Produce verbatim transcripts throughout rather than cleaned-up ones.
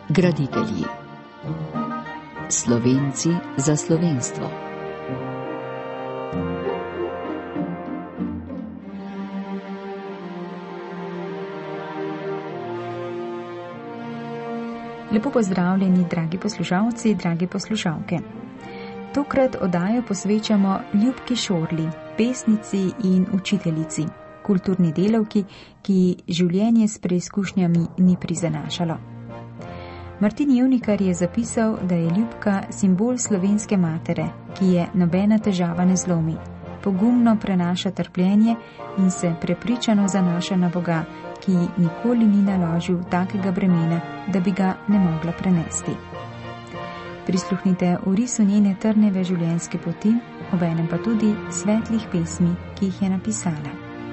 Graditelji. Slovenci za slovenstvo. Lepo pozdravljeni, dragi poslušalci, dragi poslušalke. Tokrat oddajo posvečamo Ljubki Šorli, pesnici in učiteljici, kulturni delavki, ki življenje s preizkušnjami ni prizanašalo. Martin Jevnikar je zapisal, da je Ljubka simbol slovenske matere, ki je nobena težava ne zlomi, pogumno prenaša trpljenje in se prepričano zanaša na Boga, ki nikoli ni naložil takega bremena, da bi ga ne mogla prenesti. Prisluhnite orisu njene trneve življenjske poti, obenem pa tudi svetlih pesmi, ki jih je napisala.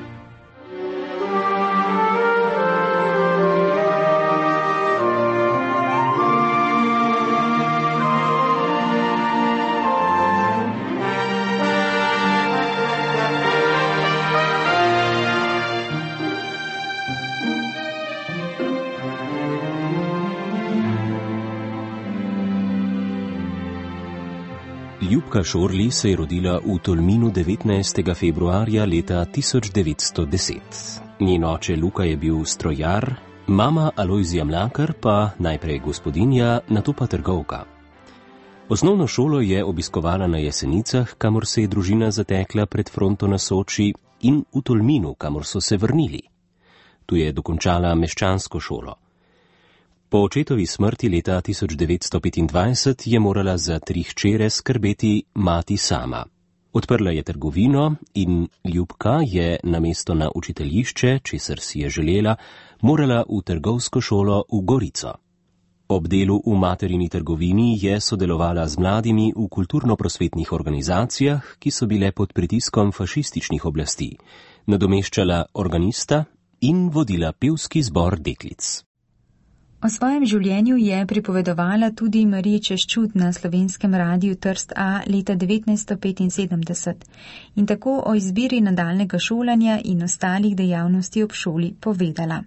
Ljubka Šorli se je rodila v Tolminu devetnajstega februarja leta tisoč devetsto deset. Njen oče Luka je bil strojar, mama Alojzija Mlakar pa najprej gospodinja, nato pa trgovka. Osnovno šolo je obiskovala na Jesenicah, kamor se je družina zatekla pred fronto na Soči, in v Tolminu, kamor so se vrnili. Tu je dokončala meščansko šolo. Po očetovi smrti leta tisoč devetsto petindvajset je morala za tri hčere skrbeti mati sama. Odprla je trgovino in Ljubka je namesto na učiteljišče, česar si je želela, morala v trgovsko šolo v Gorico. Ob delu v materini trgovini je sodelovala z mladimi v kulturno-prosvetnih organizacijah, ki so bile pod pritiskom fašističnih oblasti, nadomeščala organista in vodila pevski zbor deklic. O svojem življenju je pripovedovala tudi Mariji Češčut na Slovenskem radiju Trst A leta devetnajststo petinsedemdeset in tako o izbiri nadaljnega šolanja in ostalih dejavnosti ob šoli povedala.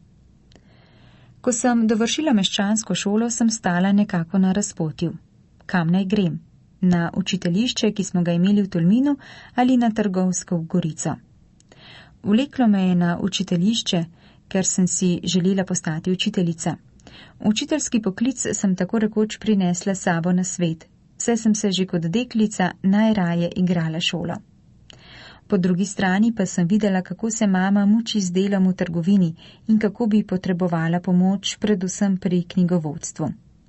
Ko sem dovršila meščansko šolo, sem stala nekako na razpotju. Kam naj grem? Na učiteljišče, ki smo ga imeli v Tolminu, ali na trgovsko v Gorico? Vleklo me je na učiteljišče, ker sem si želela postati učiteljica. Učiteljski poklic sem tako rekoč prinesla sabo na svet, saj sem se že kot deklica najraje igrala šolo. Po drugi strani pa sem videla, kako se mama muči z delom v trgovini in kako bi potrebovala pomoč predvsem pri knjigovodstvu.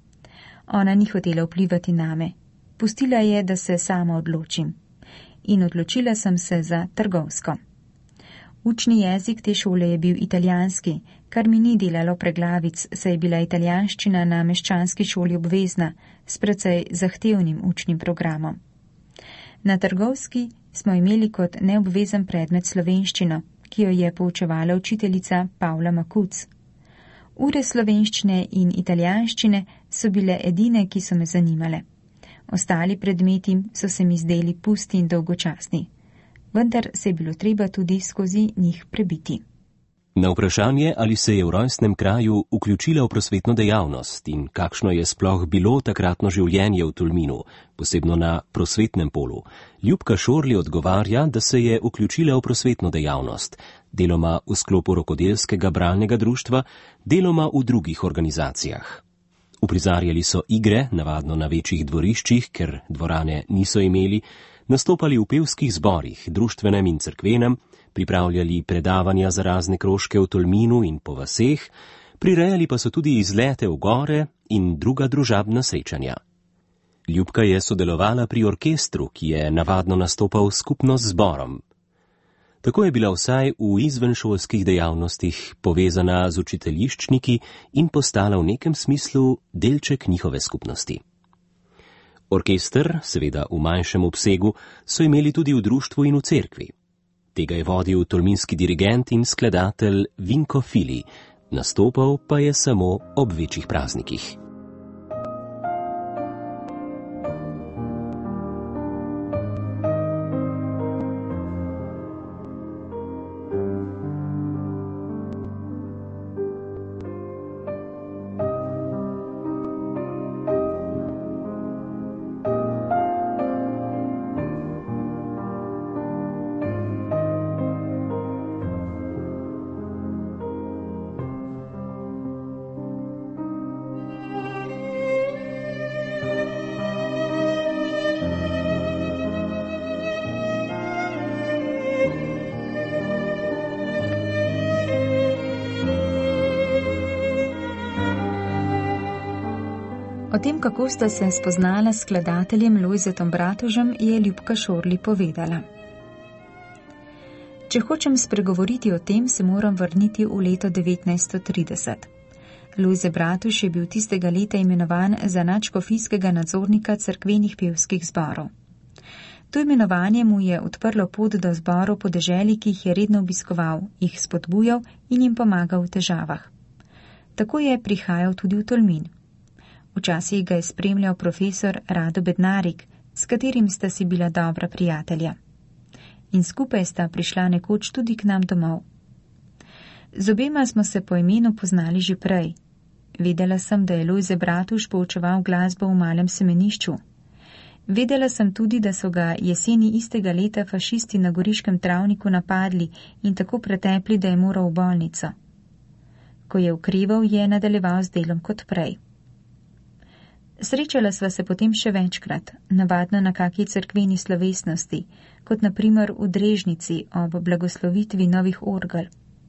Ona ni hotela vplivati name. Pustila je, da se sama odločim. In odločila sem se za trgovsko. Učni jezik te šole je bil italijanski, kar mi ni delalo preglavic, saj je bila italijanščina na meščanski šoli obvezna, s precej zahtevnim učnim programom. Na trgovski smo imeli kot neobvezen predmet slovenščino, ki jo je poučevala učiteljica Pavla Makuc. Ure slovenščine in italijanščine so bile edine, ki so me zanimale. Ostali predmeti so se mi zdeli pusti in dolgočasni. Vendar se je bilo treba tudi skozi njih prebiti. Na vprašanje, ali se je v rojstnem kraju vključila v prosvetno dejavnost in kakšno je sploh bilo takratno življenje v Tolminu, posebno na prosvetnem polu, Ljubka Šorli odgovarja, da se je vključila v prosvetno dejavnost, deloma v sklopu rokodelskega bralnega društva, deloma v drugih organizacijah. Uprizarjali so igre, navadno na večjih dvoriščih, ker dvorane niso imeli, nastopali v pevskih zborih, društvenem in cerkvenem, pripravljali predavanja za razne krožke v Tolminu in po vaseh, prirejali pa so tudi izlete v gore in druga družabna srečanja. Ljubka je sodelovala pri orkestru, ki je navadno nastopal skupno z zborom. Tako je bila vsaj v izvenšolskih dejavnostih povezana z učiteljiščniki in postala v nekem smislu delček njihove skupnosti. Orkester, seveda v manjšem obsegu, so imeli tudi v društvu in v cerkvi. Tega je vodil tolminski dirigent in skladatelj Vinko Fili, nastopal pa je samo ob večjih praznikih. O tem, kako sta se spoznala s skladateljem Lojzetom Bratužem, je Ljubka Šorli povedala. Če hočem spregovoriti o tem, se moram vrniti v leto devetnajststo trideset. Lojze Bratuž je bil tistega leta imenovan za nadškofijskega nadzornika cerkvenih pevskih zborov. To imenovanje mu je odprlo pot do zborov po deželi, ki jih je redno obiskoval, jih spodbujal in jim pomagal v težavah. Tako je prihajal tudi v Tolmin. Včasih ga je spremljal profesor Rado Bednarik, s katerim sta si bila dobra prijatelja. In skupaj sta prišla nekoč tudi k nam domov. Z obema smo se po imenu poznali že prej. Vedela sem, da je Lojze Bratuž poučeval glasbo v Malem Semenišču. Vedela sem tudi, da so ga jeseni istega leta fašisti na Goriškem travniku napadli in tako pretepli, da je moral v bolnico. Ko je okreval, je nadaljeval z delom kot prej. Srečala sva se potem še večkrat, navadno na kaki cerkveni slovesnosti, kot na primer v Drežnici ob blagoslovitvi novih orgel.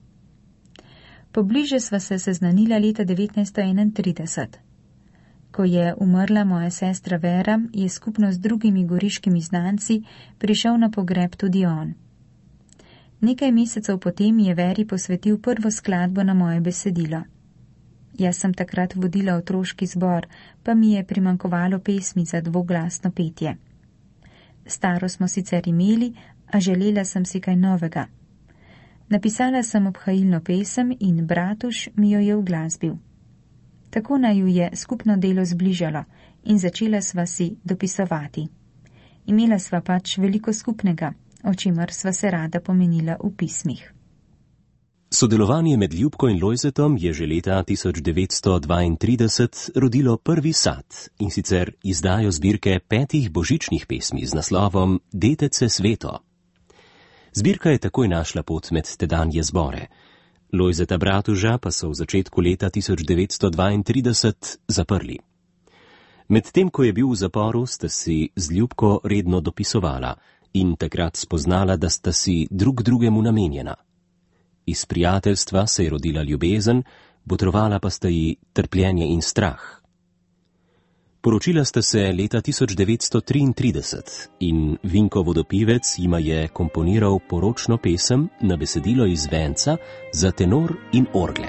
Pobliže sva se seznanila leta devetnajststo enaintrideset. Ko je umrla moja sestra Vera, je skupno z drugimi goriškimi znanci prišel na pogreb tudi on. Nekaj mesecev potem je Veri posvetil prvo skladbo na moje besedilo. Jaz sem takrat vodila otroški zbor, pa mi je primankovalo pesmi za dvoglasno petje. Staro smo sicer imeli, a želela sem si kaj novega. Napisala sem obhajilno pesem in Bratuž mi jo je uglasbil. Tako naju je skupno delo zbližalo in začela sva si dopisovati. Imela sva pač veliko skupnega, o čemer sva se rada pomenila v pismih. Sodelovanje med Ljubko in Lojzetom je že leta tisoč devetsto dvaintrideset rodilo prvi sad, in sicer izdajo zbirke petih božičnih pesmi z naslovom Detece sveto. Zbirka je takoj našla pot med tedanje zbore. Lojzeta Bratuža pa so v začetku leta tisoč devetsto dvaintrideset zaprli. Medtem, ko je bil v zaporu, sta si z Ljubko redno dopisovala in takrat spoznala, da sta si drug drugemu namenjena. Iz prijateljstva se je rodila ljubezen, botrovala pa sta ji trpljenje in strah. Poročila sta se leta tisoč devetsto triintrideset in Vinko Vodopivec jima je komponiral poročno pesem na besedilo iz venca za tenor in orgle.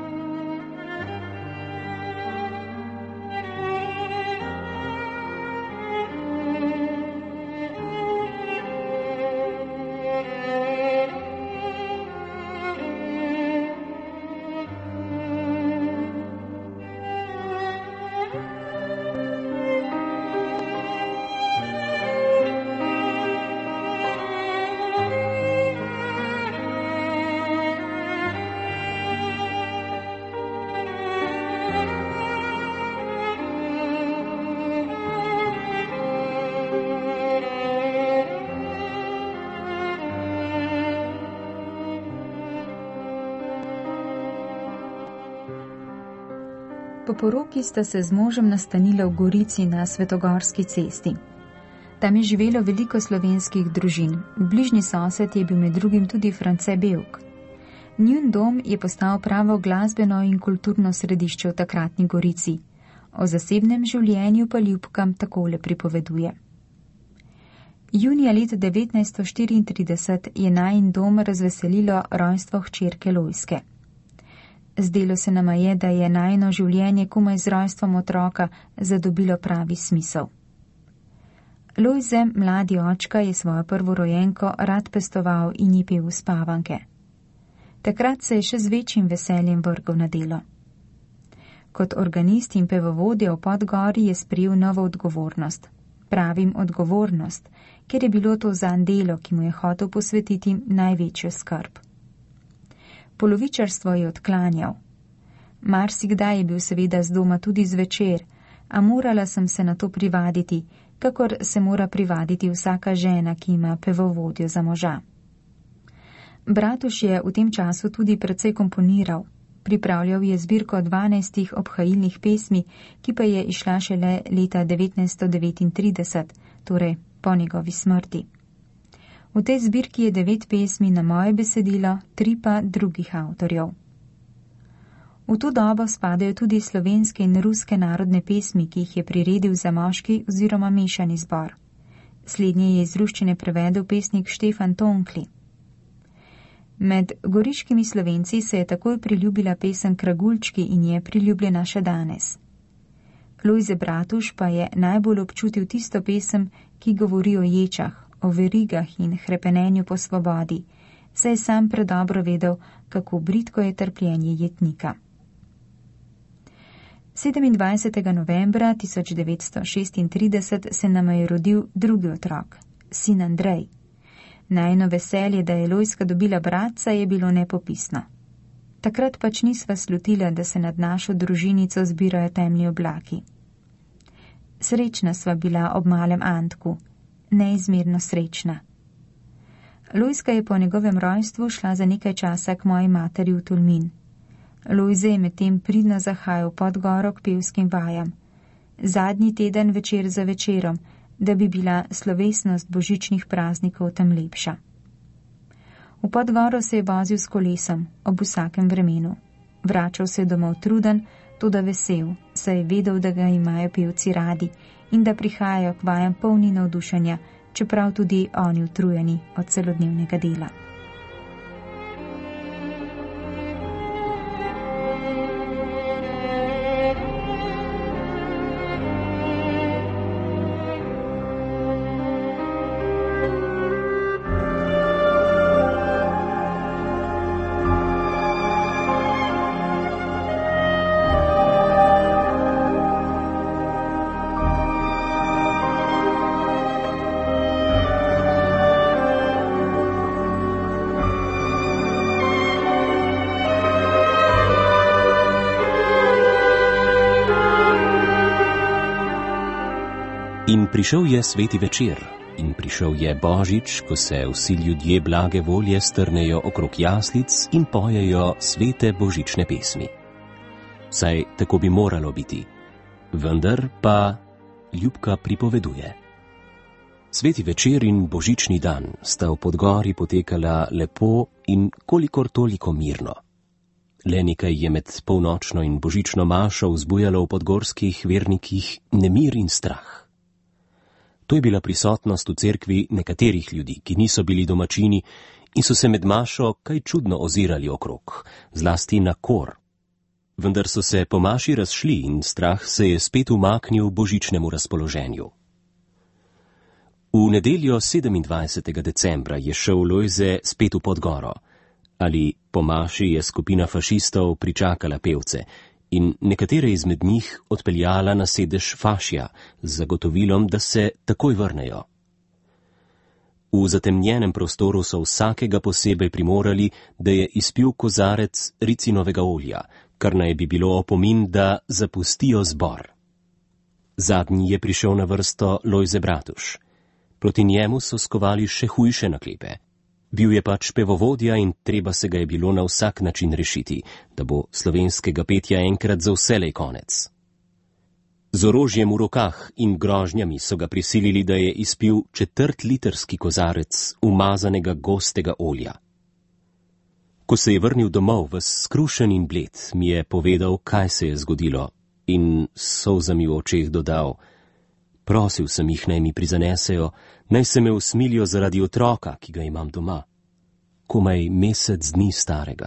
Po poroki sta se z možem nastanila v Gorici na Svetogorski cesti. Tam je živelo veliko slovenskih družin. Bližnji sosed je bil med drugim tudi France Bevk. Njun dom je postal pravo glasbeno in kulturno središče v takratni Gorici. O zasebnem življenju pa Ljubka takole pripoveduje. Junija leta devetnajststo štiriintrideset je najin dom razveselilo rojstvo hčerke Lojske. Zdelo se nama je, da je najino življenje komaj z rojstvom otroka zadobilo pravi smisel. Lojze, mladi očka, je svojo prvorojenko rad pestoval in ji pel uspavanke. Takrat se je še z večjim veseljem vrgel na delo. Kot organist in pevovodja v Podgori je sprejel novo odgovornost. Pravim odgovornost, ker je bilo to zanj delo, ki mu je hotel posvetiti največjo skrb. Polovičarstvo je odklanjal. Marsikdaj je bil seveda z doma tudi zvečer, a morala sem se na to privaditi, kakor se mora privaditi vsaka žena, ki ima pevovodjo za moža. Bratuž je v tem času tudi precej komponiral. Pripravljal je zbirko dvanajstih obhajilnih pesmi, ki pa je išla šele leta devetnajststo devetintrideset, torej po njegovi smrti. V tej zbirki je devet pesmi na moje besedilo, tri pa drugih avtorjev. V to dobo spadajo tudi slovenske in ruske narodne pesmi, ki jih je priredil za moški oziroma mešani zbor. Slednje je iz ruščine prevedel pesnik Štefan Tonkli. Med goriškimi Slovenci se je takoj priljubila pesem Kraguljčki in je priljubljena še danes. Lojze Bratuš pa je najbolj občutil tisto pesem, ki govori o ječah, o verigah in hrepenenju po svobodi, saj je sam predobro vedel, kako bridko je trpljenje jetnika. sedemindvajsetega novembra tisoč devetsto šestintrideset se nama je rodil drugi otrok, sin Andrej. Najino veselje, da je Lojzka dobila bratca, je bilo nepopisno. Takrat pač nisva slutila, da se nad našo družinico zbirajo temni oblaki. Srečna sva bila ob malem Antku, neizmerno srečna. Lojzka je po njegovem rojstvu šla za nekaj časa k moji materi v Tolmin. Lojze je medtem pridno zahajal pod goro k pevskim vajam. Zadnji teden večer za večerom, da bi bila slovesnost božičnih praznikov tam lepša. V Podgoro se je vozil s kolesom, ob vsakem vremenu. Vračal se je domov truden, toda vesel, saj je vedel, da ga imajo pevci radi in da prihajajo k vajam polni navdušenja, čeprav tudi oni utrujeni od celodnevnega dela. In prišel je sveti večer, in prišel je Božič, ko se vsi ljudje blage volje strnejo okrog jaslic in pojejo svete božične pesmi. Saj tako bi moralo biti, vendar pa Ljubka pripoveduje. Sveti večer in božični dan sta v Podgori potekala lepo in kolikor toliko mirno. Le nekaj je med polnočno in božično mašo vzbujalo v podgorskih vernikih nemir in strah. To je bila prisotnost v cerkvi nekaterih ljudi, ki niso bili domačini in so se med mašo kaj čudno ozirali okrog, zlasti na kor. Vendar so se po maši razšli in strah se je spet umaknil božičnemu razpoloženju. V nedeljo sedemindvajsetega decembra je šel Lojze spet v Podgoro. Ali po maši je skupina fašistov pričakala pevce in nekatere izmed njih odpeljala na sedež fašija z zagotovilom, da se takoj vrnejo. V zatemnjenem prostoru so vsakega posebej primorali, da je izpil kozarec ricinovega olja, kar naj bi bilo opomin, da zapustijo zbor. Zadnji je prišel na vrsto Lojze Bratuš. Proti njemu so skovali še hujše naklepe. Bil je pač pevovodja in treba se ga je bilo na vsak način rešiti, da bo slovenskega petja enkrat za vselej konec. Z orožjem v rokah in grožnjami so ga prisilili, da je izpil četrt litrski kozarec umazanega gostega olja. Ko se je vrnil domov, ves skrušen in bled, mi je povedal, kaj se je zgodilo, in s solzami v očeh dodal: prosil sem jih, naj mi prizanesejo, naj se me usmilijo zaradi otroka, ki ga imam doma, komaj mesec dni starega.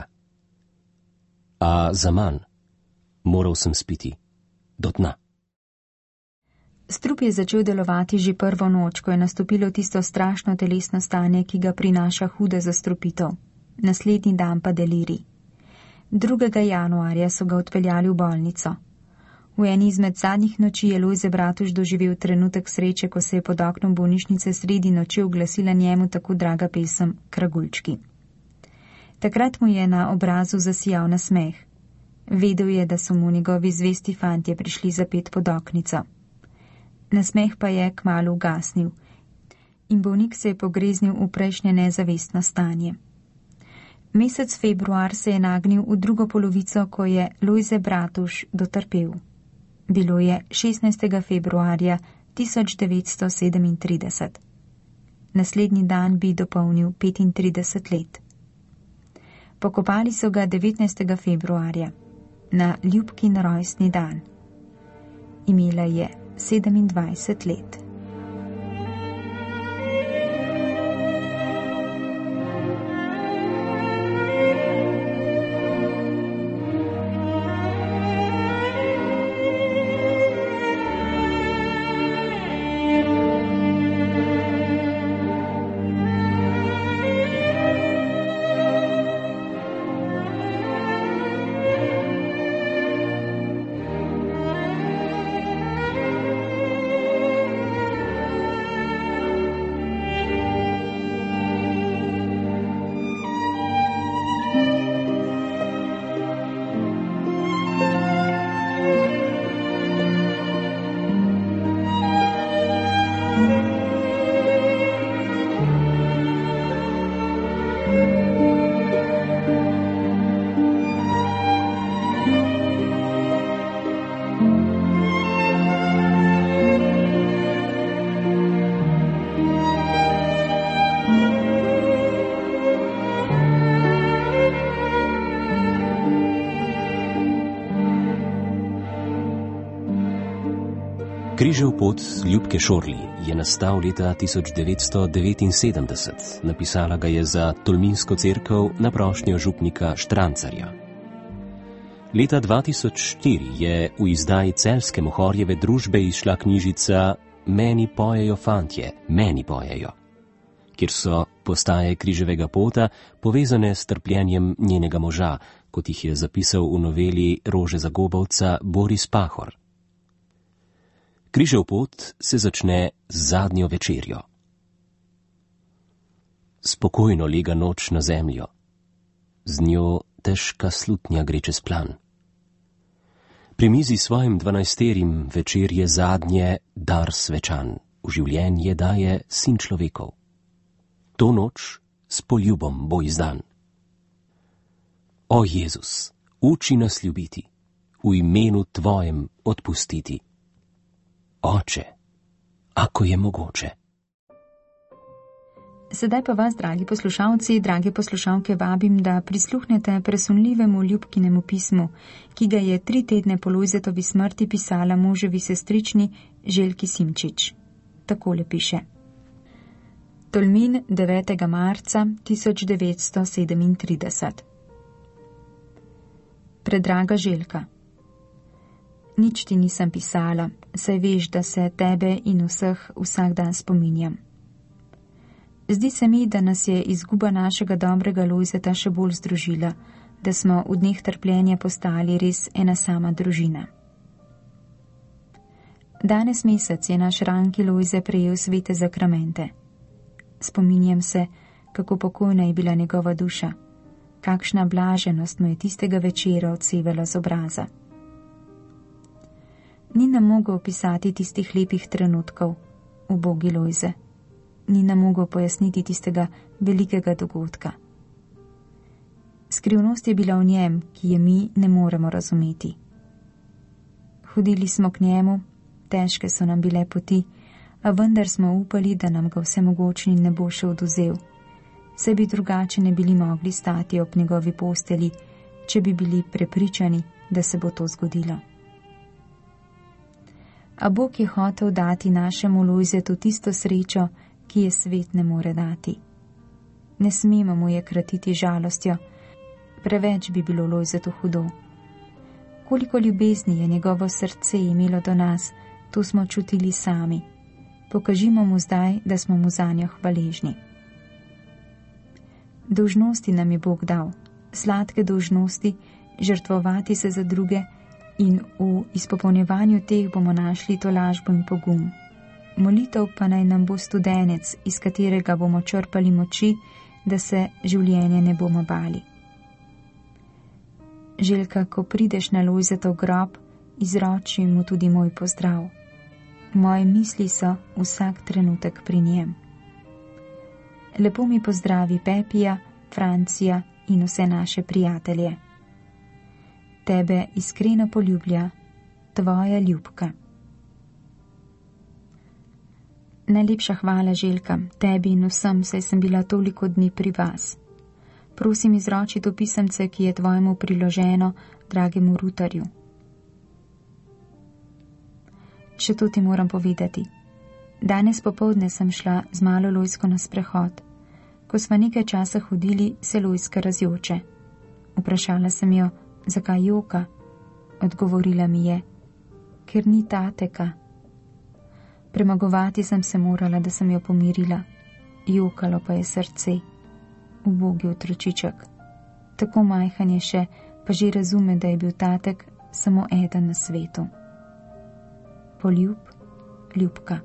A zaman moral sem spiti do dna. Strup je začel delovati že prvo noč, ko je nastopilo tisto strašno telesno stanje, ki ga prinaša huda zastrupitev. Naslednji dan pa deliri. drugega januarja so ga odpeljali v bolnico. V eni izmed zadnjih noči je Lojze Bratuš doživel trenutek sreče, ko se je pod oknom bolnišnice sredi noči oglasila njemu tako draga pesem Kraguljčki. Takrat mu je na obrazu zasijal nasmeh. Vedel je, da so mu njegovi zvesti fantje prišli zapet pod oknico. Nasmeh pa je kmalu ugasnil in bolnik se je pogreznil v prejšnje nezavestno stanje. Mesec februar se je nagnil v drugo polovico, ko je Lojze Bratuš dotrpel. Bilo je šestnajstega februarja tisoč devetsto sedemintrideset. Naslednji dan bi dopolnil petintrideset let. Pokopali so ga devetnajstega februarja. na Ljubkin rojstni dan. Imela je sedemindvajset let. Križev pot Ljubke Šorli je nastal leta tisoč devetsto devetinsedemdeset. Napisala ga je za Tolminsko cerkev na prošnjo župnika Štrancarja. Leta dva tisoč štiri je v izdaji celjske Mohorjeve družbe izšla knjižica Meni pojejo fantje, meni pojejo, kjer so postaje križevega pota povezane s trpljenjem njenega moža, kot jih je zapisal v noveli Rože Zagobovca Boris Pahor. Križev pot se začne z zadnjo večerjo. Spokojno lega noč na zemljo, z njo težka slutnja gre čez plan. Pri mizi svojim dvanajsterim večerje zadnje dar svečan, v življenje daje sin človekov. To noč s poljubom bo izdan. O Jezus, uči nas ljubiti, v imenu tvojem odpustiti. Oče, ako je mogoče. Sedaj pa vas, dragi poslušalci, drage poslušalke, vabim, da prisluhnete presunljivemu Ljubkinemu pismu, ki ga je tri tedne po Lojzetovi smrti pisala moževi sestrični Željki Simčič. Takole piše. Tolmin, devetega marca tisoč devetsto sedemintrideset. Predraga Željka, nič ti nisem pisala, saj veš, da se tebe in vseh vsak dan spominjam. Zdi se mi, da nas je izguba našega dobrega Lojzeta še bolj združila, da smo v dneh trpljenja postali res ena sama družina. Danes mesec je naš ranki Lojze prejel svete zakramente. Spominjam se, kako pokojna je bila njegova duša, kakšna blaženost mu je tistega večera odsevala z obraza. Ni nam mogel opisati tistih lepih trenutkov, ubogi Lojze. Ni nam mogel pojasniti tistega velikega dogodka. Skrivnost je bila v njem, ki je mi ne moremo razumeti. Hodili smo k njemu, težke so nam bile poti, a vendar smo upali, da nam ga vsemogočni ne bo še oduzel. Se bi drugače ne bili mogli stati ob njegovi posteli, če bi bili prepričani, da se bo to zgodilo. A Bog je hotel dati našemu Lojzetu tisto srečo, ki je svet ne more dati. Ne smemo mu je kratiti žalostjo, preveč bi bilo Lojzetu hudo. Koliko ljubezni je njegovo srce imelo do nas, to smo čutili sami. Pokažimo mu zdaj, da smo mu zanjo hvaležni. Dolžnosti nam je Bog dal, sladke dolžnosti, žrtvovati se za druge, in v izpopolnjevanju teh bomo našli tolažbo in pogum. Molitev pa naj nam bo studenec, iz katerega bomo črpali moči, da se življenja ne bomo bali. Željka, ko prideš na Lojzetov grob, izroči mu tudi moj pozdrav. Moje misli so vsak trenutek pri njem. Lepo mi pozdravi Pepija, Francija in vse naše prijatelje. Tebe iskreno poljublja, tvoja Ljubka. Najlepša hvala, Željka, tebi in vsem, saj sem bila toliko dni pri vas. Prosim, izroči to pisemce, ki je tvojemu priloženo, dragemu Rutarju. Še to ti moram povedati. Danes popoldne sem šla z malo Lojsko na sprehod. Ko sva nekaj časa hodili, se Lojska razjoče. Vprašala sem jo, zakaj joka. Odgovorila mi je, ker ni tateka. Premagovati sem se morala, da sem jo pomirila. Jokalo pa je srce. Ubogi otročiček. Tako majhan je še, pa že razume, da je bil tatek samo eden na svetu. Poljub, Ljubka.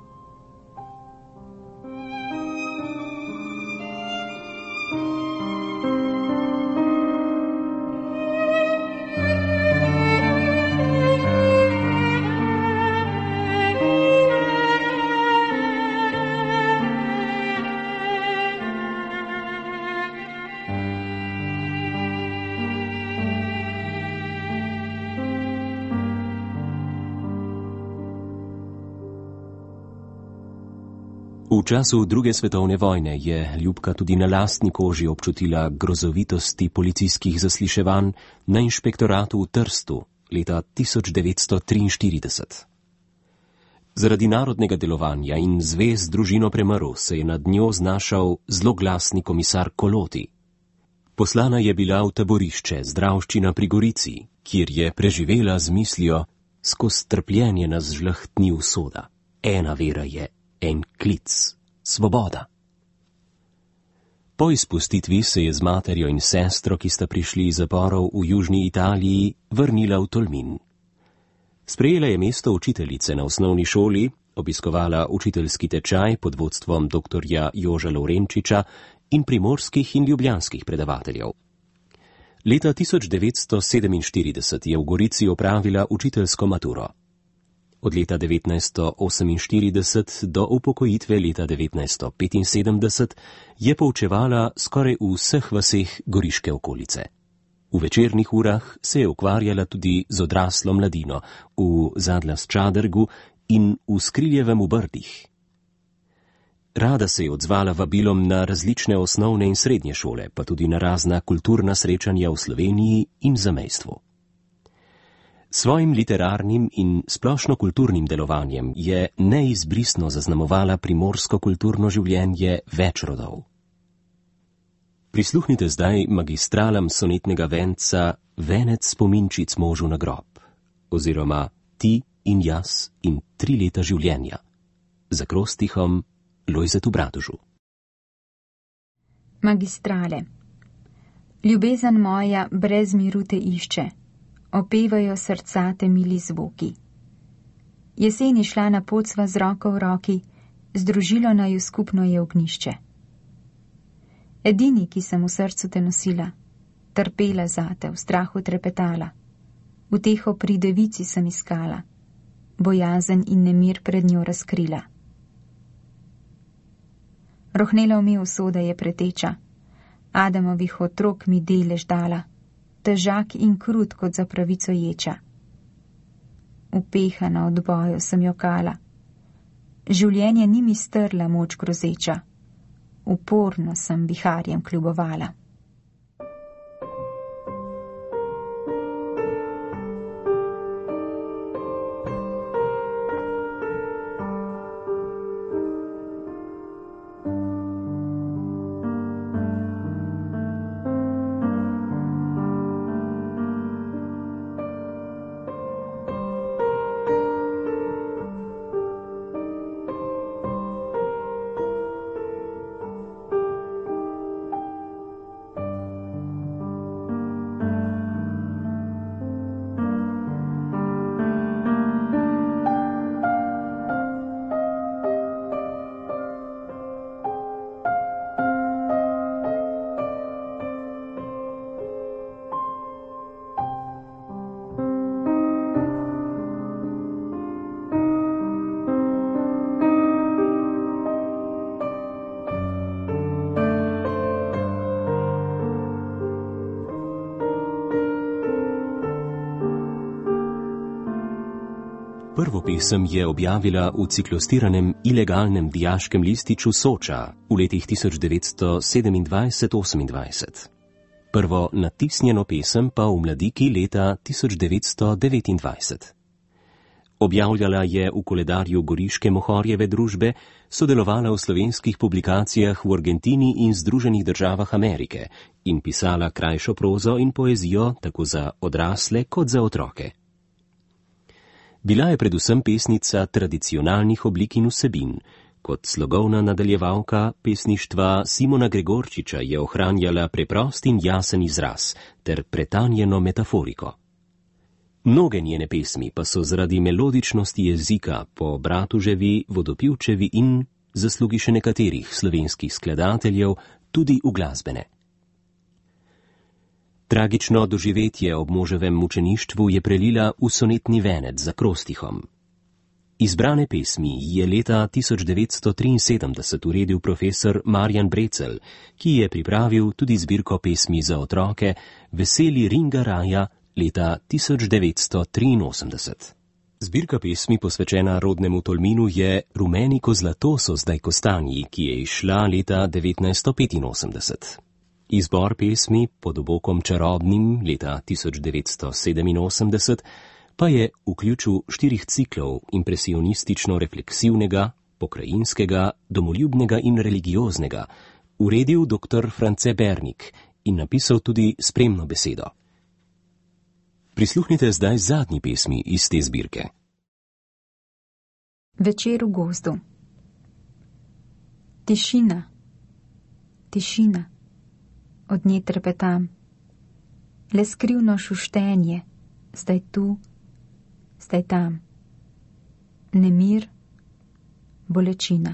V času druge svetovne vojne je Ljubka tudi na lastni koži občutila grozovitosti policijskih zasliševanj na inšpektoratu v Trstu leta tisoč devetsto triinštirideset. Zaradi narodnega delovanja in zvez z družino premrl se je nad njo znašal zloglasni komisar Koloti. Poslana je bila v taborišče Zdravščina pri Gorici, kjer je preživela z mislijo, skozi trpljenje nas žlahtni usoda. Ena vera je, en klic, svoboda. Po izpustitvi se je z materjo in sestro, ki sta prišli iz zaporov v južni Italiji, vrnila v Tolmin. Sprejela je mesto učiteljice na osnovni šoli, obiskovala učiteljski tečaj pod vodstvom doktorja Joža Lovrenčiča in primorskih in ljubljanskih predavateljev. Leta tisoč devetsto sedeminštirideset je v Gorici opravila učiteljsko maturo. Od leta devetnajststo oseminštirideset do upokojitve leta devetnajststo petinsedemdeset je poučevala skoraj v vseh vaseh goriške okolice. V večernih urah se je ukvarjala tudi z odraslo mladino v Zadlasčadergu in v Skriljevem v Brdih. Rada se je odzvala vabilom na različne osnovne in srednje šole, pa tudi na razna kulturna srečanja v Sloveniji in zamejstvu. Svojim literarnim in splošno-kulturnim delovanjem je neizbrisno zaznamovala primorsko kulturno življenje več rodov. Prisluhnite zdaj magistralam sonetnega venca Venec spominčic možu na grob, oziroma Ti in jaz in tri leta življenja, z akrostihom Lojzetu Bratožu. Magistrale. Ljubezen moja brez miru te išče, opevajo srca te mili zvoki. Jeseni šla na pot sva z roko v roki, združilo naju skupno je ognišče. Edini, ki sem v srcu te nosila, trpela zate, v strahu trepetala, uteho pri devici sem iskala, bojazen in nemir pred njo razkrila. Rohnela mi usoda je preteča, Adamovih otrok mi delež dala, težak in krut kot za pravico ječa. Upehana od boju sem jokala, življenje ni mi strla moč grozeča, uporno sem viharjem kljubovala. Prvo pesem je objavila v ciklostiranem ilegalnem dijaškem lističu Soča v letih tisoč devetsto sedemindvajset osemindvajset. prvo natisnjeno pesem pa v Mladiki leta tisoč devetsto devetindvajset. Objavljala je v koledarju Goriške Mohorjeve družbe, sodelovala v slovenskih publikacijah v Argentini in Združenih državah Amerike in pisala krajšo prozo in poezijo tako za odrasle kot za otroke. Bila je predvsem pesnica tradicionalnih oblik in vsebin. Kot slogovna nadaljevalka pesništva Simona Gregorčiča je ohranjala preprost in jasen izraz ter pretanjeno metaforiko. Mnoge njene pesmi pa so zaradi melodičnosti jezika po Bratuževi, Vodopivčevi in, zaslugi še nekaterih slovenskih skladateljev, tudi uglasbene. Tragično doživetje ob moževem mučeništvu je prelila v sonetni venec za akrostihom. Izbrane pesmi je leta tisoč devetsto triinsedemdeset uredil profesor Marjan Brecelj, ki je pripravil tudi zbirko pesmi za otroke Veseli Ringa Raja leta tisoč devetsto triinosemdeset. Zbirka pesmi posvečena rodnemu Tolminu je Rumeni ko zlato so zdaj kostanji, ki je izšla leta devetnajststo petinosemdeset. Izbor pesmi Pod obokom čarobnim leta tisoč devetsto sedeminosemdeset pa je v ključu štirih ciklov impresionistično-refleksivnega, pokrajinskega, domoljubnega in religioznega uredil dr. France Bernik in napisal tudi spremno besedo. Prisluhnite zdaj zadnji pesmi iz te zbirke. Večer v gozdu. Tišina, tišina, od nje trepetam. Le skrivno šuštenje, zdaj tu, zdaj tam. Nemir, bolečina.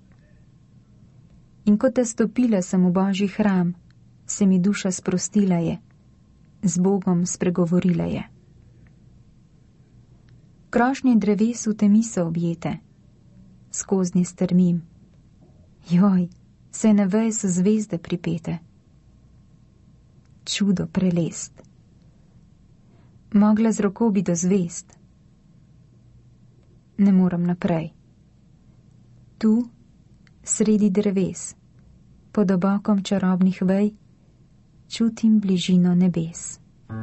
In kot da stopila sem v Božji hram, se mi duša sprostila je, z Bogom spregovorila je. Krošnje dreves v temi so objete, skoznje strmim. Joj, se na veji so zvezde pripete. Čudo prelest. Mogla z roko bi do zvezd. Ne moram naprej. Tu, sredi dreves, pod obokom čarobnih vej, čutim bližino nebes.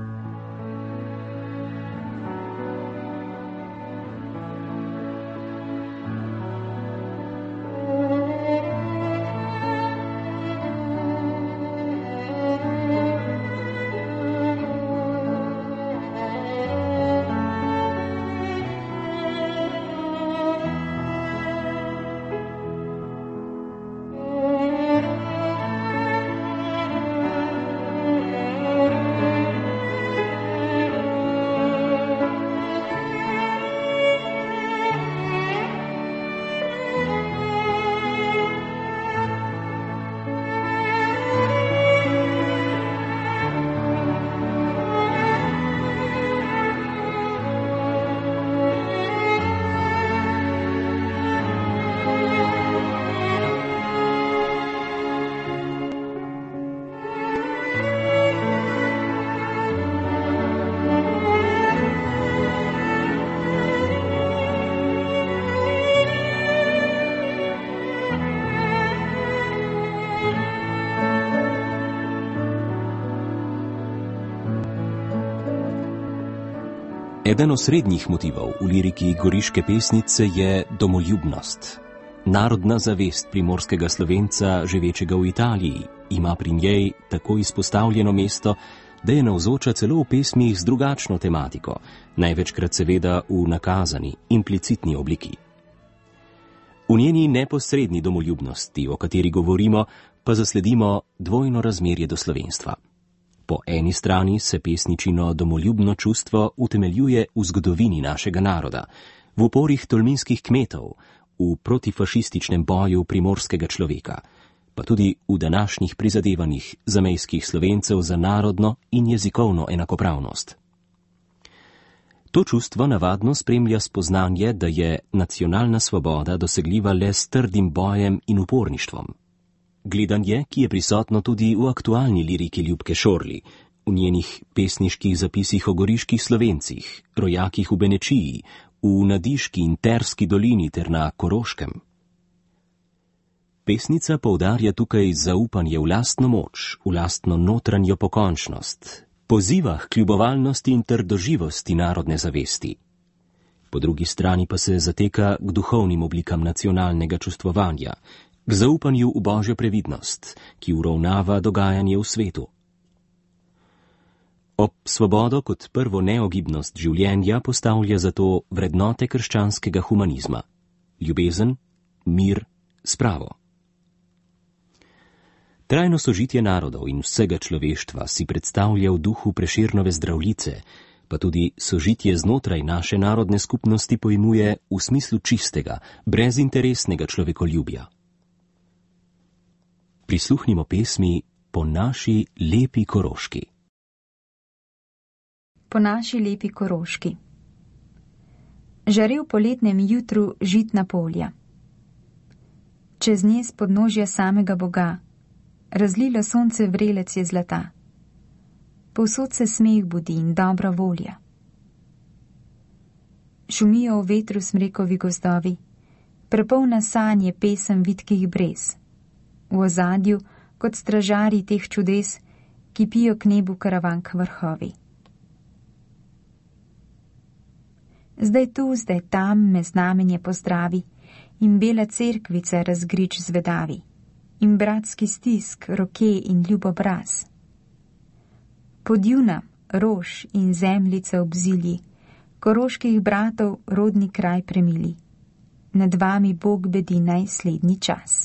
Eden osrednjih motivov v liriki goriške pesnice je domoljubnost. Narodna zavest primorskega Slovenca, živečega v Italiji, ima pri njej tako izpostavljeno mesto, da je navzoča celo v pesmih z drugačno tematiko, največkrat seveda v nakazani, implicitni obliki. V njeni neposredni domoljubnosti, o kateri govorimo, pa zasledimo dvojno razmerje do slovenstva. Po eni strani se pesničino domoljubno čustvo utemeljuje v zgodovini našega naroda, v uporih tolminskih kmetov, v protifašističnem boju primorskega človeka, pa tudi v današnjih prizadevanjih zamejskih Slovencev za narodno in jezikovno enakopravnost. To čustvo navadno spremlja spoznanje, da je nacionalna svoboda dosegljiva le s trdim bojem in uporništvom. Gledanje, ki je prisotno tudi v aktualni liriki Ljubke Šorli, v njenih pesniških zapisih o goriških Slovencih, rojakih v Benečiji, v Nadiški in Terski dolini ter na Koroškem. Pesnica poudarja tukaj zaupanje v lastno moč, v lastno notranjo pokončnost, poziva k ljubovalnosti in trdoživosti narodne zavesti. Po drugi strani pa se zateka k duhovnim oblikam nacionalnega čustvovanja, k zaupanju v Božjo previdnost, ki uravnava dogajanje v svetu. Ob svobodo kot prvo neogibnost življenja postavlja zato vrednote krščanskega humanizma: ljubezen, mir, spravo. Trajno sožitje narodov in vsega človeštva si predstavlja v duhu Prešernove Zdravljice, pa tudi sožitje znotraj naše narodne skupnosti pojmuje v smislu čistega, brezinteresnega človekoljubja. Prisluhnimo pesmi Po naši lepi Koroški. Po naši lepi Koroški. Žare v poletnem jutru žitna polja. Čez nje s podnožja samega Boga razlilo sonce vrelec je zlata. Povsod se smeh budi in dobra volja. Šumijo v vetru smrekovi gozdovi, prepolna sanje pesem vitkih brez. V ozadju, kot stražari teh čudes, ki pijo k nebu karavank vrhovi. Zdaj tu, zdaj tam me znamenje pozdravi in bela cerkvica razgrič zvedavi in bratski stisk roke in ljub obraz. Podjuna, rož in zemljica obzilji, koroških bratov rodni kraj premili. Nad vami Bog bedi najslednji čas.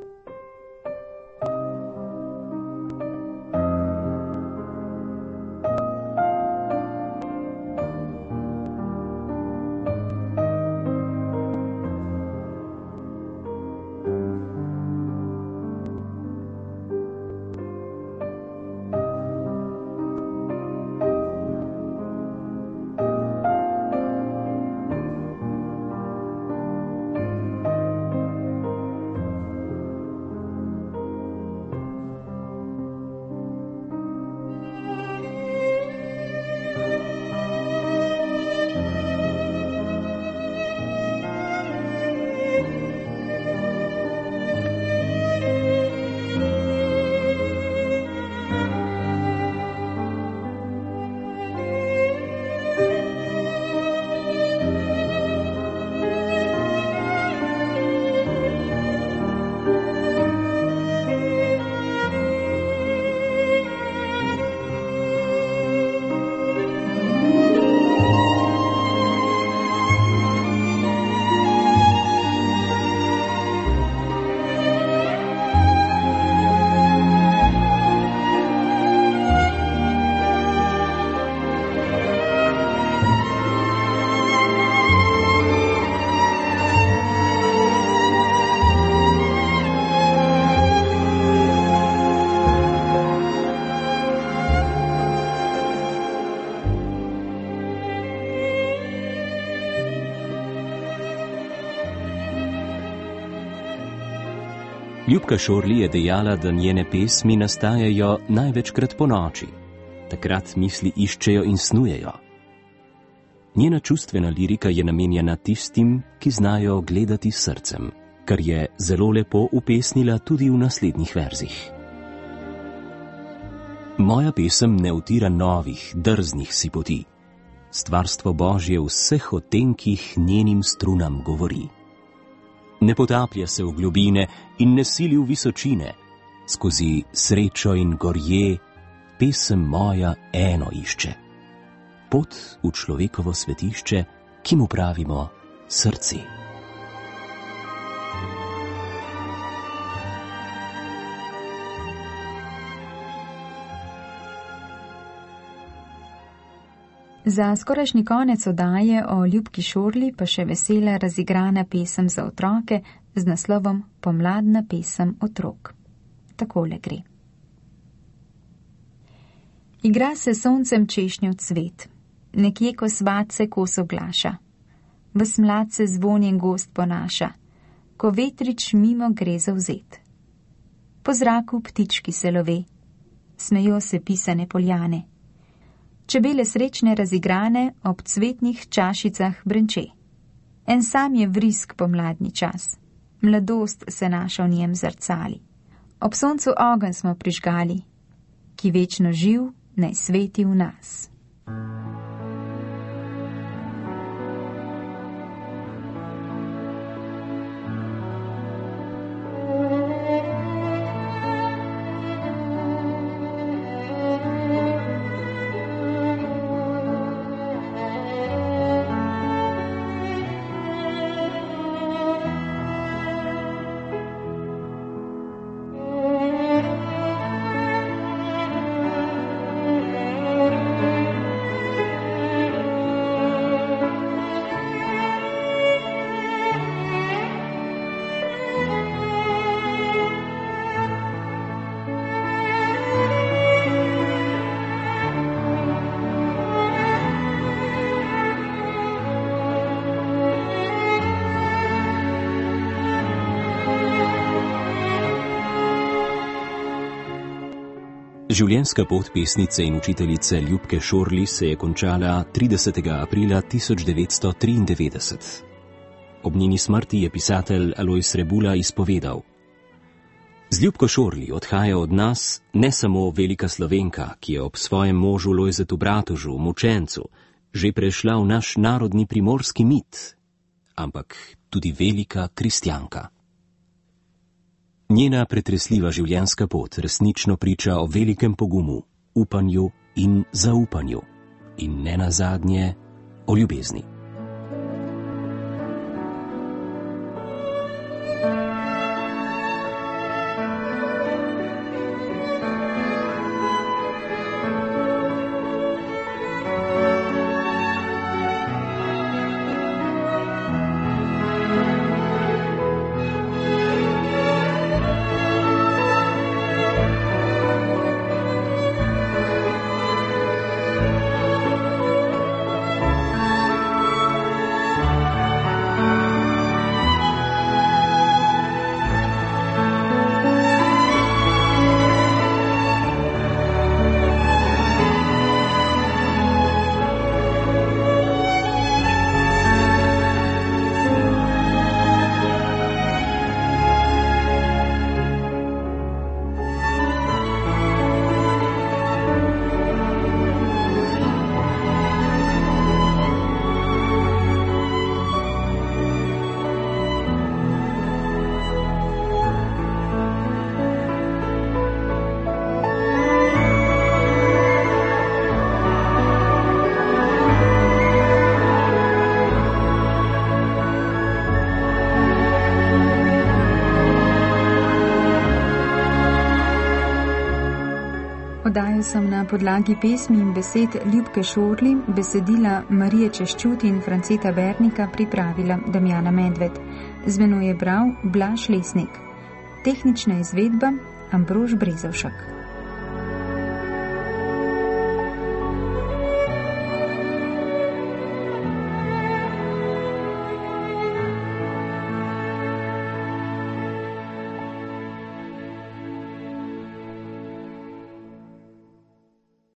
Ljubka Šorli je dejala, da njene pesmi nastajajo največkrat po noči. Takrat misli iščejo in snujejo. Njena čustvena lirika je namenjena tistim, ki znajo gledati s srcem, kar je zelo lepo upesnila tudi v naslednjih verzih. Moja pesem ne utira novih, drznih si poti. Stvarstvo Božje v vseh otenkih njenim strunam govori. Ne potaplja se v globine in ne sili v visočine. Skozi srečo in gorje pesem moja eno išče. Pot v človekovo svetišče, ki mu pravimo srce. Za skorajšnji konec oddaje o Ljubki Šorli pa še vesela razigrana pesem za otroke z naslovom Pomladna pesem otrok. Takole gre. Igra se soncem češnjev cvet, nekje ko svat se koso glaša, v smlad se zvonjen gost ponaša, ko vetrič mimo gre zavzet. Po zraku ptički se love, smejo se pisane poljane, čebele srečne razigrane ob cvetnih čašicah brenče. En sam je vrisk pomladni čas, mladost se naša v njem zrcali. Ob soncu ogenj smo prižgali, ki večno živ naj sveti v nas. Življenjska pot pesnice in učiteljice Ljubke Šorli se je končala tridesetega aprila tisoč devetsto triindevetdeset. Ob njeni smrti je pisatelj Alojz Rebula izpovedal: Z Ljubko Šorli odhaja od nas ne samo velika Slovenka, ki je ob svojem možu Lojzetu Bratožu, mučencu, že prešla v naš narodni primorski mit, ampak tudi velika kristjanka. Njena pretresljiva življenjska pot resnično priča o velikem pogumu, upanju in zaupanju in nenazadnje o ljubezni. Oddajo sem na podlagi pesmi in besed Ljubke Šorli, besedila Marije Češčut in Franceta Bernika pripravila Damjana Medved. Z menoj je bral Blaž Lesnik. Tehnična izvedba Ambrož Brezovšek.